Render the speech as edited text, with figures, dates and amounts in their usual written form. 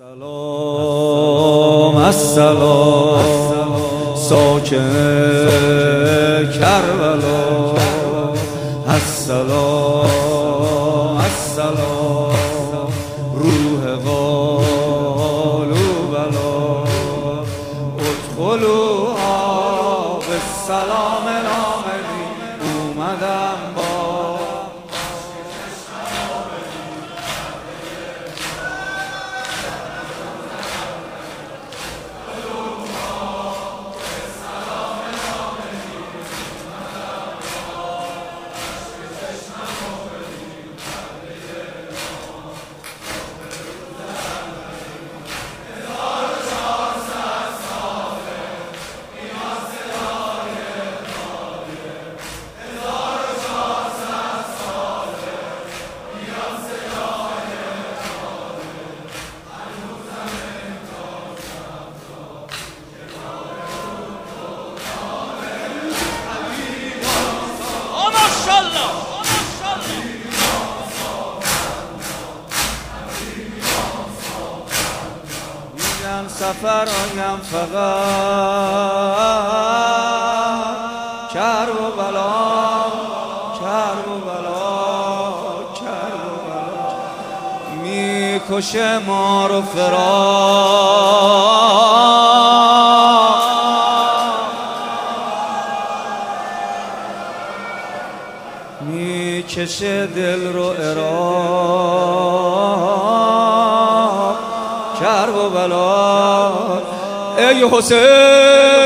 السلام السلام ساکن کربلا، السلام السلام روح قالوبلا، ادخلوها بالسلام آمدین. اومدم با سفر آیم فقط کرب و بلا، کرب و بلا، کرب و بلا میکشه ما رو فراق، میکشه دل رو عراق، کرب و بلا. ای حسین